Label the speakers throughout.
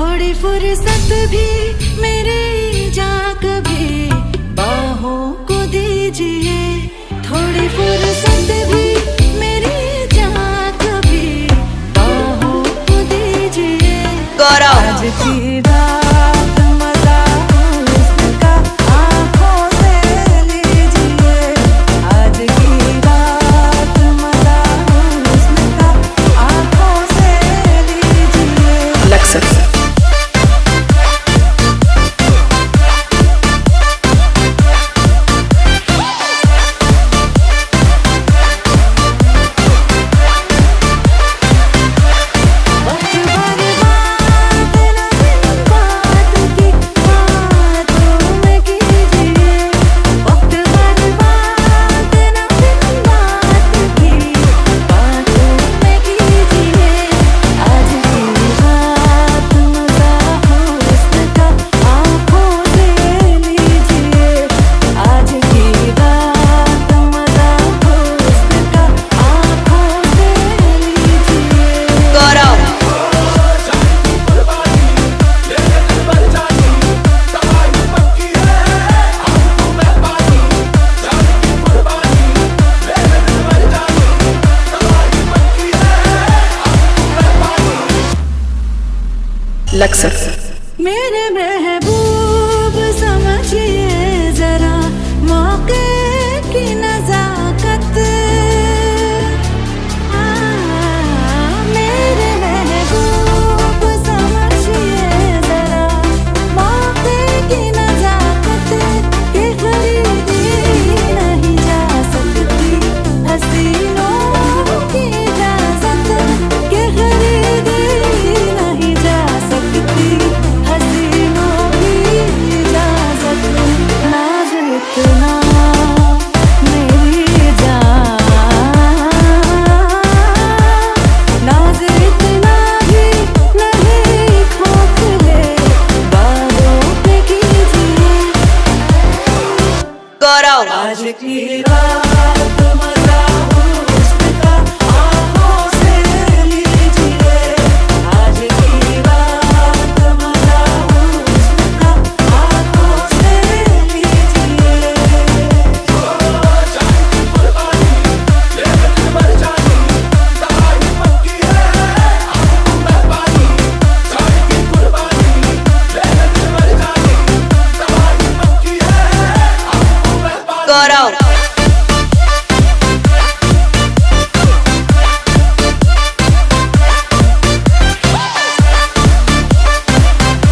Speaker 1: थोड़ी फुर्सत भी मेरी जा कभी बाहों को दीजिए, थोड़ी फुर्सत भी मेरी जा कभी बाहों को दीजिए। आज की रात मजा उसका आँखों से लीजिए, आज की रात मजा उसका आँखों से लीजिए।
Speaker 2: लक्सर लक्सर
Speaker 1: मेरे महबूब समझिए जरा मौके की नजाकत, मेरे महबूब समझिए जरा मौके की नजाकत, के खरीदी नहीं जा सकती हसीनों की इजाजत, के खरीदी नहीं जा सकती हसीनों की इजाजत। नाज इतना मेरी जान, नाज इतना भी नहीं खोखले बालों पे कीजिए। आज की रात मजा उसका आँखों से लीजिए, आज की रात मजा उसका आँखों से लीजिए।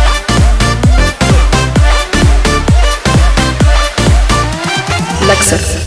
Speaker 2: लक्सर